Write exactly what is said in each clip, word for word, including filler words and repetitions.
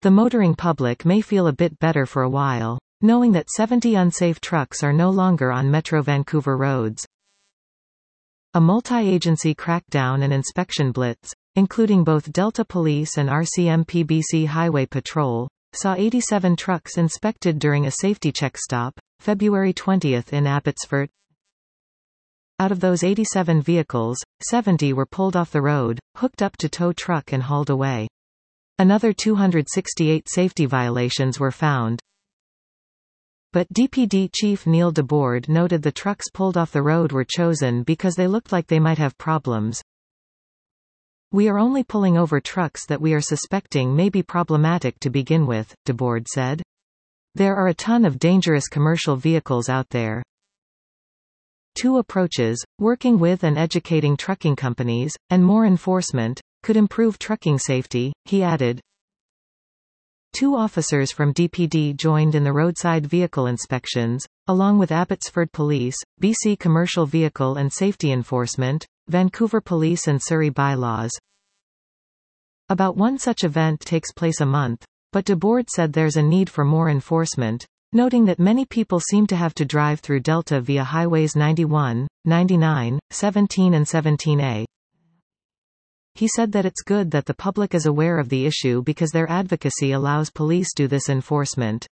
The motoring public may feel a bit better for a while, knowing that seventy unsafe trucks are no longer on Metro Vancouver roads. A multi-agency crackdown and inspection blitz, including both Delta Police and R C M P B C Highway Patrol, saw eighty-seven trucks inspected during a safety check stop, February twentieth in Abbotsford. Out of those eighty-seven vehicles, seventy were pulled off the road, hooked up to tow truck and hauled away. Another two hundred sixty-eight safety violations were found. But D P D Chief Neil DeBoard noted the trucks pulled off the road were chosen because they looked like they might have problems. "We are only pulling over trucks that we are suspecting may be problematic to begin with," DeBoard said. "There are a ton of dangerous commercial vehicles out there." Two approaches, working with and educating trucking companies, and more enforcement, could improve trucking safety, he added. Two officers from D P D joined in the roadside vehicle inspections, along with Abbotsford Police, B C Commercial Vehicle and Safety Enforcement, Vancouver Police and Surrey Bylaws. About one such event takes place a month, but DeBoard said there's a need for more enforcement, noting that many people seem to have to drive through Delta via Highways ninety-one, ninety-nine, seventeen and seventeen A. He said that it's good that the public is aware of the issue because their advocacy allows police do this enforcement.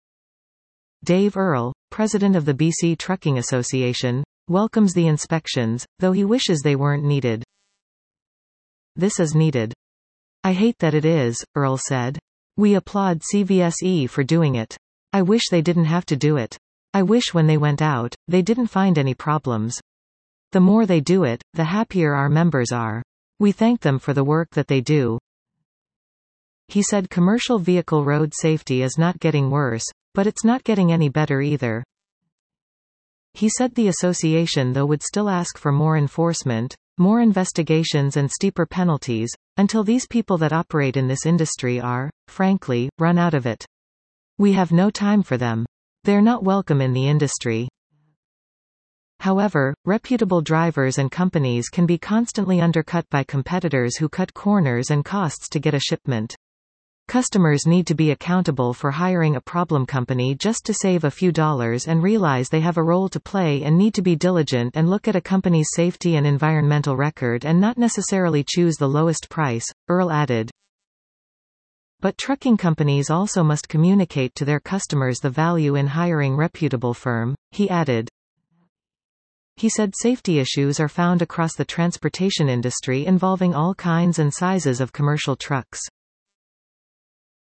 Dave Earle, president of the B C Trucking Association, welcomes the inspections, though he wishes they weren't needed. "This is needed. I hate that it is," Earle said. "We applaud C V S E for doing it. I wish they didn't have to do it. I wish when they went out, they didn't find any problems. The more they do it, the happier our members are. We thank them for the work that they do." He said commercial vehicle road safety is not getting worse, but it's not getting any better either. He said the association though would still ask for more enforcement, more investigations and steeper penalties, until these people that operate in this industry are, frankly, run out of it. "We have no time for them. They're not welcome in the industry." However, reputable drivers and companies can be constantly undercut by competitors who cut corners and costs to get a shipment. Customers need to be accountable for hiring a problem company just to save a few dollars and realize they have a role to play and need to be diligent and look at a company's safety and environmental record and not necessarily choose the lowest price, Earle added. But trucking companies also must communicate to their customers the value in hiring a reputable firm, he added. He said safety issues are found across the transportation industry involving all kinds and sizes of commercial trucks.